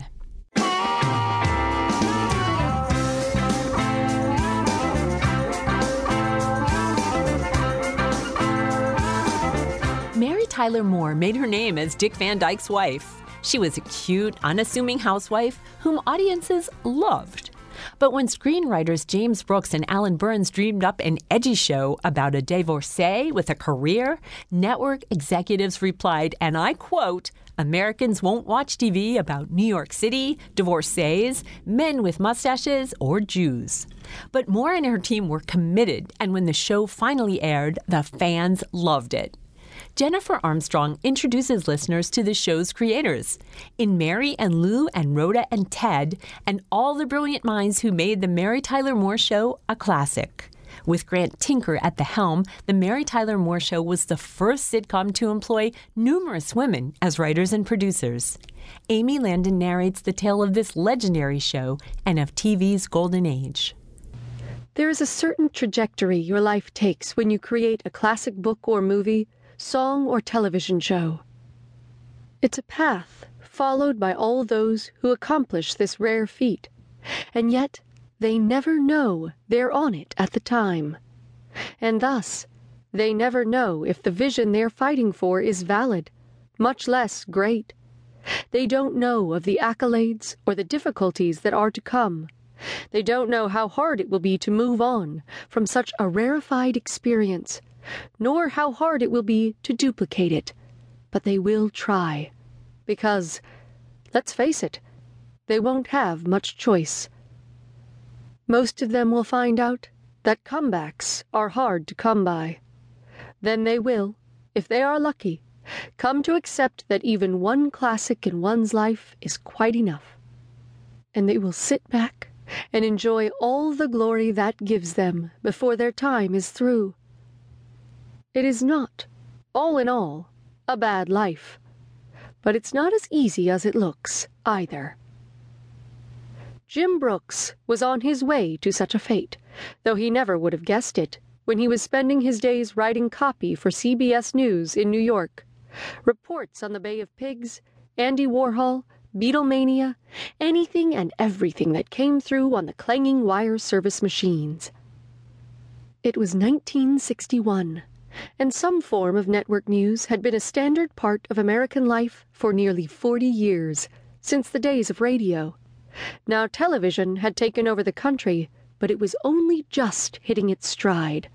Mary Tyler Moore made her name as Dick Van Dyke's wife. She was a cute, unassuming housewife whom audiences loved. But when screenwriters James Brooks and Alan Burns dreamed up an edgy show about a divorcee with a career, network executives replied, and I quote, "Americans won't watch TV about New York City, divorcees, men with mustaches, or Jews." But Moore and her team were committed, and when the show finally aired, the fans loved it. Jennifer Armstrong introduces listeners to the show's creators, in Mary and Lou and Rhoda and Ted, and all the brilliant minds who made the Mary Tyler Moore Show a classic. With Grant Tinker at the helm, the Mary Tyler Moore Show was the first sitcom to employ numerous women as writers and producers. Amy Landon narrates the tale of this legendary show and of TV's golden age. There is a certain trajectory your life takes when you create a classic book or movie, song or television show. It's a path followed by all those who accomplish this rare feat, and yet they never know they're on it at the time. And thus, they never know if the vision they're fighting for is valid, much less great. They don't know of the accolades or the difficulties that are to come. They don't know how hard it will be to move on from such a rarefied experience, nor how hard it will be to duplicate it, but they will try. Because, let's face it, they won't have much choice. Most of them will find out that comebacks are hard to come by. Then they will, if they are lucky, come to accept that even one classic in one's life is quite enough. And they will sit back and enjoy all the glory that gives them before their time is through. It is not, all in all, a bad life, but it's not as easy as it looks, either. Jim Brooks was on his way to such a fate, though he never would have guessed it when he was spending his days writing copy for CBS News in New York. Reports on the Bay of Pigs, Andy Warhol, Beatlemania, anything and everything that came through on the clanging wire service machines. It was 1961, and some form of network news had been a standard part of American life for nearly 40 years, since the days of radio. Now television had taken over the country, but it was only just hitting its stride.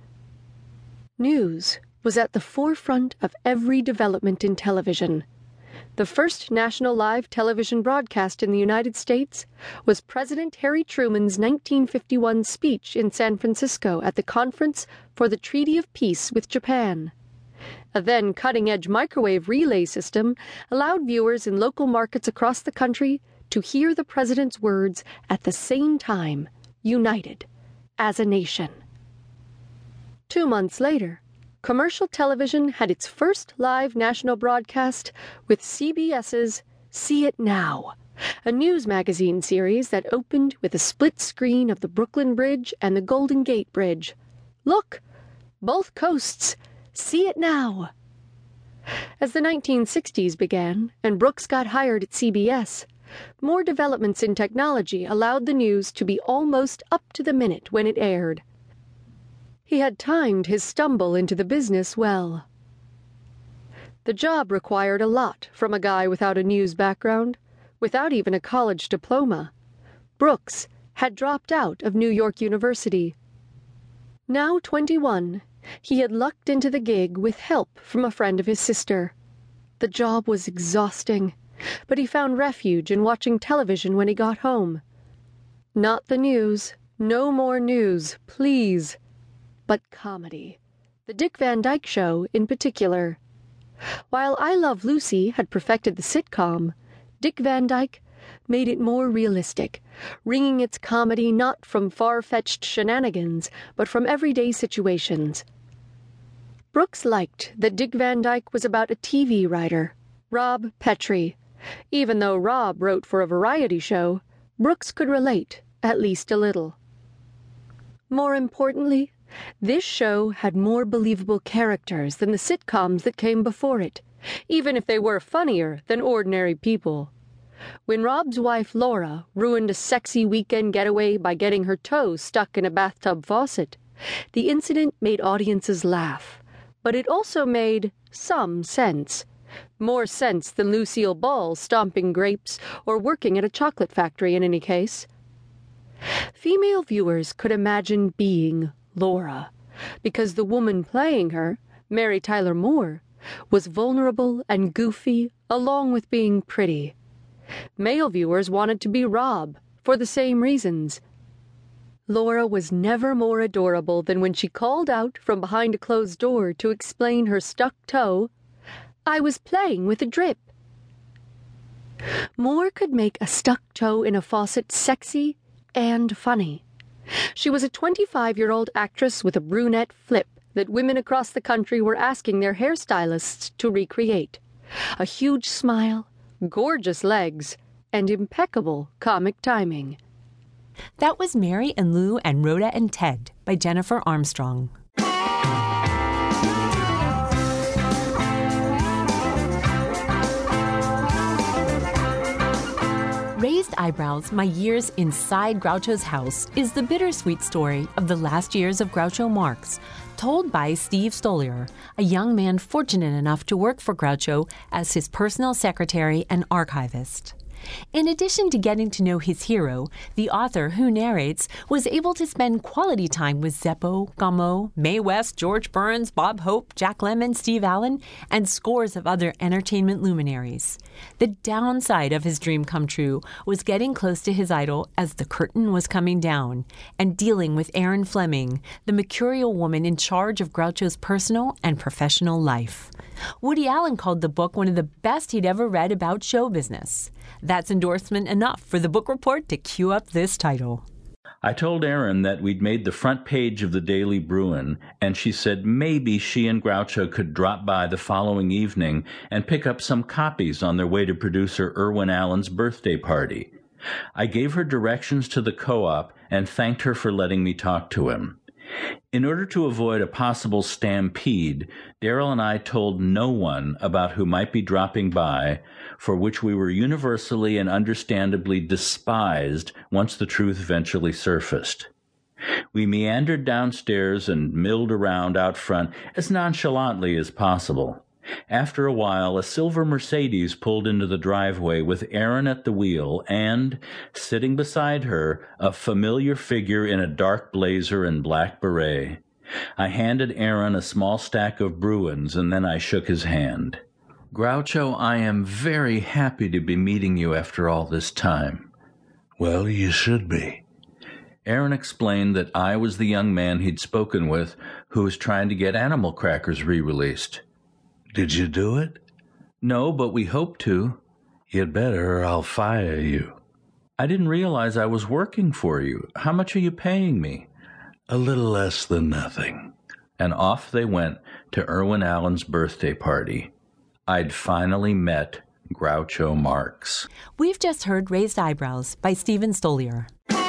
News was at the forefront of every development in television. The first national live television broadcast in the United States was President Harry Truman's 1951 speech in San Francisco at the Conference for the Treaty of Peace with Japan. A then cutting-edge microwave relay system allowed viewers in local markets across the country to hear the president's words at the same time, united as a nation. 2 months later, commercial television had its first live national broadcast with CBS's See It Now, a news magazine series that opened with a split screen of the Brooklyn Bridge and the Golden Gate Bridge. Look, both coasts, see it now. As the 1960s began and Brooks got hired at CBS, more developments in technology allowed the news to be almost up to the minute when it aired. He had timed his stumble into the business well. The job required a lot from a guy without a news background, without even a college diploma. Brooks had dropped out of New York University. Now 21, he had lucked into the gig with help from a friend of his sister. The job was exhausting, but he found refuge in watching television when he got home. Not the news, no more news, please, but comedy. The Dick Van Dyke Show in particular. While I Love Lucy had perfected the sitcom, Dick Van Dyke made it more realistic, wringing its comedy not from far-fetched shenanigans, but from everyday situations. Brooks liked that Dick Van Dyke was about a TV writer, Rob Petrie. Even though Rob wrote for a variety show, Brooks could relate, at least a little. More importantly, this show had more believable characters than the sitcoms that came before it, even if they were funnier than ordinary people. When Rob's wife Laura ruined a sexy weekend getaway by getting her toe stuck in a bathtub faucet, the incident made audiences laugh, but it also made some sense. More sense than Lucille Ball stomping grapes or working at a chocolate factory in any case. Female viewers could imagine being Laura, because the woman playing her, Mary Tyler Moore, was vulnerable and goofy along with being pretty. Male viewers wanted to be Rob for the same reasons. Laura was never more adorable than when she called out from behind a closed door to explain her stuck toe. I was playing with a drip. Moore could make a stuck toe in a faucet sexy and funny. She was a 25-year-old actress with a brunette flip that women across the country were asking their hairstylists to recreate. A huge smile, gorgeous legs, and impeccable comic timing. That was Mary and Lou and Rhoda and Ted by Jennifer Armstrong. Raised Eyebrows, My Years Inside Groucho's House is the bittersweet story of the last years of Groucho Marx, told by Steve Stoliar, a young man fortunate enough to work for Groucho as his personal secretary and archivist. In addition to getting to know his hero, the author, who narrates, was able to spend quality time with Zeppo, Gameau, Mae West, George Burns, Bob Hope, Jack Lemmon, Steve Allen, and scores of other entertainment luminaries. The downside of his dream come true was getting close to his idol as the curtain was coming down, and dealing with Erin Fleming, the mercurial woman in charge of Groucho's personal and professional life. Woody Allen called the book one of the best he'd ever read about show business. That's endorsement enough for the book report to cue up this title. I told Erin that we'd made the front page of the Daily Bruin, and she said maybe she and Groucho could drop by the following evening and pick up some copies on their way to producer Irwin Allen's birthday party. I gave her directions to the co-op and thanked her for letting me talk to him. In order to avoid a possible stampede, Daryl and I told no one about who might be dropping by, for which we were universally and understandably despised once the truth eventually surfaced. We meandered downstairs and milled around out front as nonchalantly as possible. After a while, a silver Mercedes pulled into the driveway with Erin at the wheel and, sitting beside her, a familiar figure in a dark blazer and black beret. I handed Erin a small stack of Bruins, and then I shook his hand. Groucho, I am very happy to be meeting you after all this time. Well, you should be. Erin explained that I was the young man he'd spoken with who was trying to get Animal Crackers re-released. Did you do it? No, but we hope to. You'd better or I'll fire you. I didn't realize I was working for you. How much are you paying me? A little less than nothing. And off they went to Irwin Allen's birthday party. I'd finally met Groucho Marx. We've just heard Raised Eyebrows by Stephen Stoliar.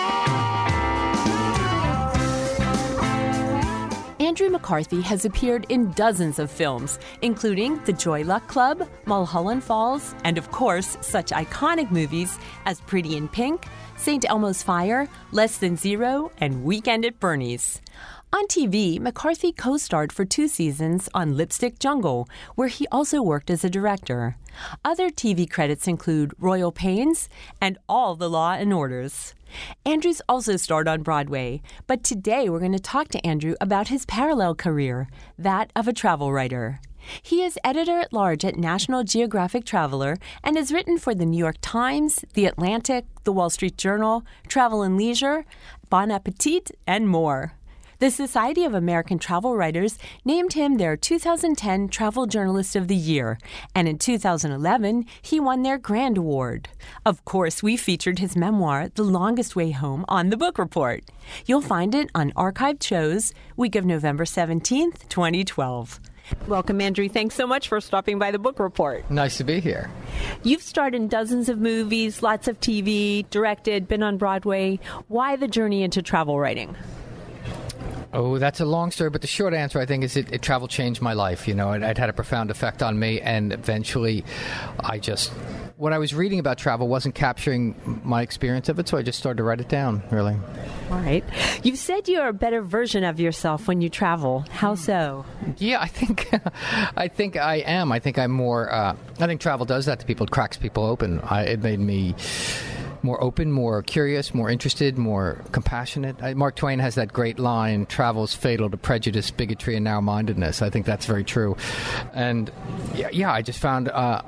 Andrew McCarthy has appeared in dozens of films, including The Joy Luck Club, Mulholland Falls, and of course, such iconic movies as Pretty in Pink, St. Elmo's Fire, Less Than Zero, and Weekend at Bernie's. On TV, McCarthy co-starred for 2 seasons on Lipstick Jungle, where he also worked as a director. Other TV credits include Royal Pains and All the Law and Orders. Andrew's also starred on Broadway, but today we're going to talk to Andrew about his parallel career, that of a travel writer. He is editor-at-large at National Geographic Traveler and has written for the New York Times, The Atlantic, The Wall Street Journal, Travel and Leisure, Bon Appetit, and more. The Society of American Travel Writers named him their 2010 Travel Journalist of the Year, and in 2011, he won their Grand Award. Of course, we featured his memoir, The Longest Way Home, on the Book Report. You'll find it on Archived Shows, week of November 17th, 2012. Welcome, Andrew. Thanks so much for stopping by the Book Report. Nice to be here. You've starred in dozens of movies, lots of TV, directed, been on Broadway. Why the journey into travel writing? Oh, that's a long story, but the short answer, I think, is it travel changed my life. You know, it had a profound effect on me, and eventually what I was reading about travel wasn't capturing my experience of it, so I just started to write it down, really. All right. You've said you're a better version of yourself when you travel. How so? Yeah, I think I am. I think I'm more, I think travel does that to people. It cracks people open. It made me more open, more curious, more interested, more compassionate. Mark Twain has that great line, travel is fatal to prejudice, bigotry, and narrow-mindedness. I think that's very true. And yeah, I just found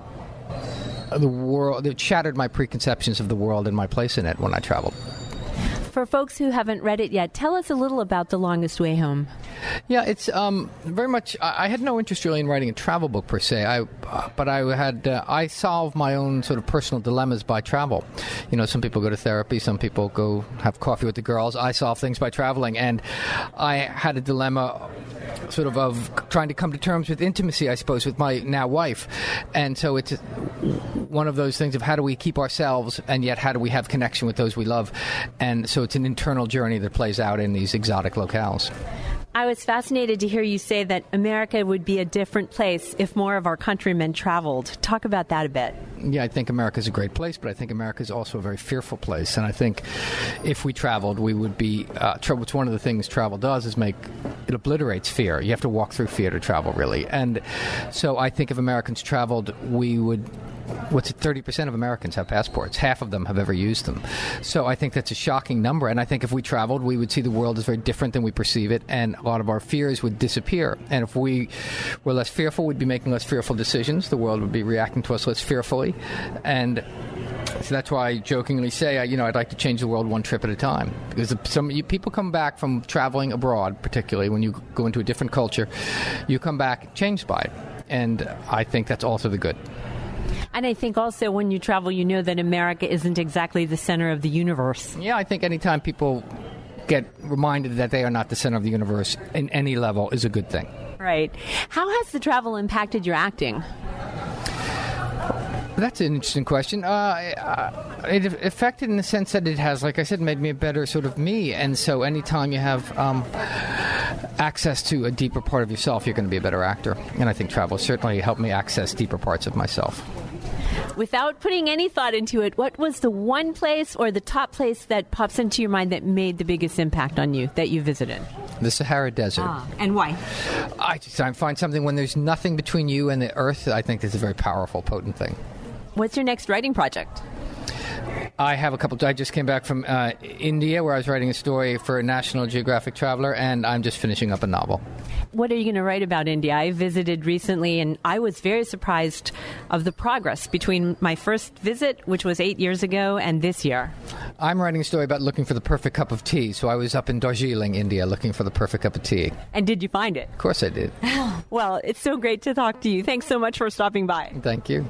the world, it shattered my preconceptions of the world and my place in it when I traveled. For folks who haven't read it yet, tell us a little about The Longest Way Home. Yeah, it's very much, I had no interest really in writing a travel book per se, but I solve my own sort of personal dilemmas by travel. You know, some people go to therapy, some people go have coffee with the girls. I solve things by traveling, and I had a dilemma sort of trying to come to terms with intimacy, I suppose, with my now wife. And so it's one of those things of how do we keep ourselves, and yet how do we have connection with those we love? And so it's an internal journey that plays out in these exotic locales. I was fascinated to hear you say that America would be a different place if more of our countrymen traveled. Talk about that a bit. Yeah, I think America's a great place, but I think America's also a very fearful place. And I think if we traveled, we would be... it's one of the things travel does is it obliterates fear. You have to walk through fear to travel, really. And so I think if Americans traveled, we would... 30% of Americans have passports. Half of them have ever used them. So I think that's a shocking number. And I think if we traveled, we would see the world as very different than we perceive it. And a lot of our fears would disappear. And if we were less fearful, we'd be making less fearful decisions. The world would be reacting to us less fearfully. And so that's why I jokingly say, I'd like to change the world one trip at a time. Because people come back from traveling abroad, particularly when you go into a different culture, you come back changed by it. And I think that's also the good. And I think also when you travel, you know that America isn't exactly the center of the universe. Yeah, I think anytime people get reminded that they are not the center of the universe in any level is a good thing. Right. How has the travel impacted your acting? That's an interesting question. It affected in the sense that it has, like I said, made me a better sort of me. And so anytime you have access to a deeper part of yourself, you're going to be a better actor. And I think travel certainly helped me access deeper parts of myself. Without putting any thought into it, what was the one place or the top place that pops into your mind that made the biggest impact on you that you visited? The Sahara Desert. And why? I find something when there's nothing between you and the earth, I think is a very powerful, potent thing. What's your next writing project? I have a couple. I just came back from India, where I was writing a story for National Geographic Traveler, and I'm just finishing up a novel. What are you going to write about India? I visited recently, and I was very surprised of the progress between my first visit, which was 8 years ago, and this year. I'm writing a story about looking for the perfect cup of tea, so I was up in Darjeeling, India, looking for the perfect cup of tea. And did you find it? Of course I did. Well, it's so great to talk to you. Thanks so much for stopping by. Thank you.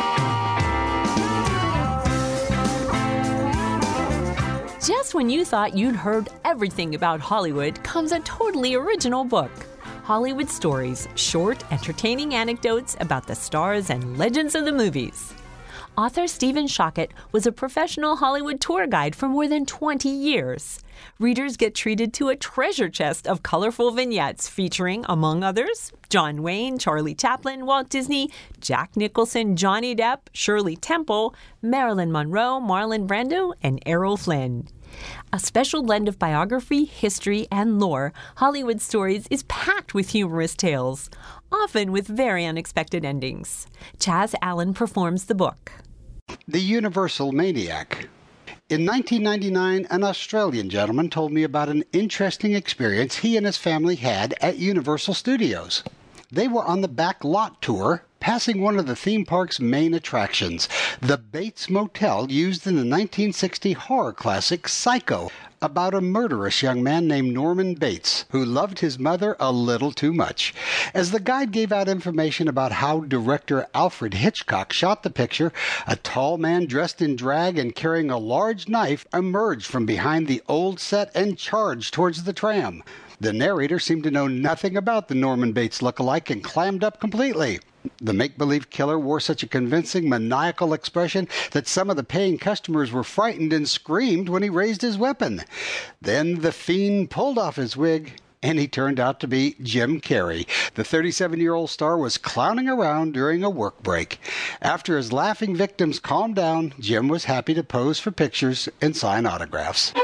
Just when you thought you'd heard everything about Hollywood comes a totally original book. Hollywood Stories, short, entertaining anecdotes about the stars and legends of the movies. Author Stephen Shockett was a professional Hollywood tour guide for more than 20 years. Readers get treated to a treasure chest of colorful vignettes featuring, among others, John Wayne, Charlie Chaplin, Walt Disney, Jack Nicholson, Johnny Depp, Shirley Temple, Marilyn Monroe, Marlon Brando, and Errol Flynn. A special blend of biography, history, and lore, Hollywood Stories is packed with humorous tales, often with very unexpected endings. Chaz Allen performs the book. The Universal Maniac. In 1999, an Australian gentleman told me about an interesting experience he and his family had at Universal Studios. They were on the back lot tour, passing one of the theme park's main attractions, the Bates Motel, used in the 1960 horror classic Psycho, about a murderous young man named Norman Bates, who loved his mother a little too much. As the guide gave out information about how director Alfred Hitchcock shot the picture, a tall man dressed in drag and carrying a large knife emerged from behind the old set and charged towards the tram. The narrator seemed to know nothing about the Norman Bates look-alike and clammed up completely. The make-believe killer wore such a convincing, maniacal expression that some of the paying customers were frightened and screamed when he raised his weapon. Then the fiend pulled off his wig, and he turned out to be Jim Carrey. The 37-year-old star was clowning around during a work break. After his laughing victims calmed down, Jim was happy to pose for pictures and sign autographs.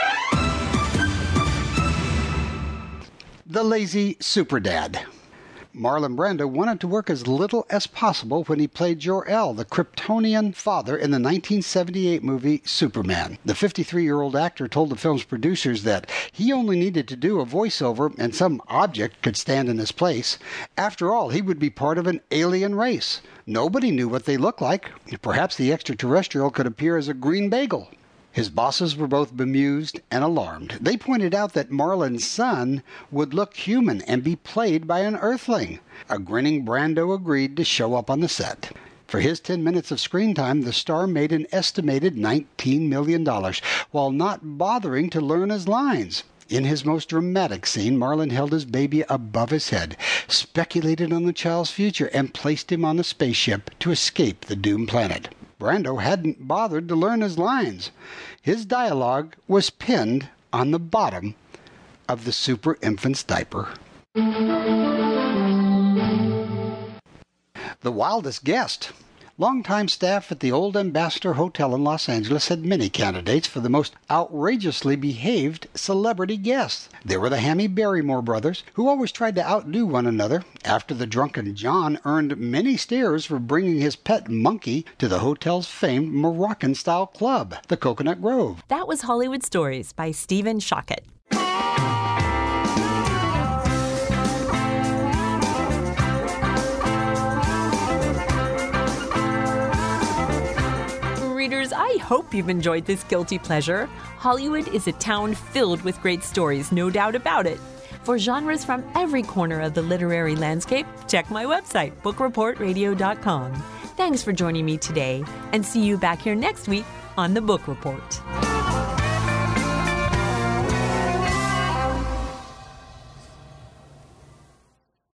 The Lazy Superdad. Marlon Brando wanted to work as little as possible when he played Jor-El, the Kryptonian father, in the 1978 movie Superman. The 53-year-old actor told the film's producers that he only needed to do a voiceover and some object could stand in his place. After all, he would be part of an alien race. Nobody knew what they looked like. Perhaps the extraterrestrial could appear as a green bagel. His bosses were both bemused and alarmed. They pointed out that Marlon's son would look human and be played by an Earthling. A grinning Brando agreed to show up on the set. For his 10 minutes of screen time, the star made an estimated $19 million, while not bothering to learn his lines. In his most dramatic scene, Marlon held his baby above his head, speculated on the child's future, and placed him on a spaceship to escape the doomed planet. Brando hadn't bothered to learn his lines. His dialogue was pinned on the bottom of the super infant's diaper. The Wildest Guest. Longtime staff at the Old Ambassador Hotel in Los Angeles had many candidates for the most outrageously behaved celebrity guests. There were the Hammy Barrymore brothers, who always tried to outdo one another, after the drunken John earned many stares for bringing his pet monkey to the hotel's famed Moroccan-style club, the Coconut Grove. That was Hollywood Stories by Stephen Shockett. Readers, I hope you've enjoyed this guilty pleasure. Hollywood is a town filled with great stories, no doubt about it. For genres from every corner of the literary landscape, check my website, bookreportradio.com. Thanks for joining me today, and see you back here next week on The Book Report.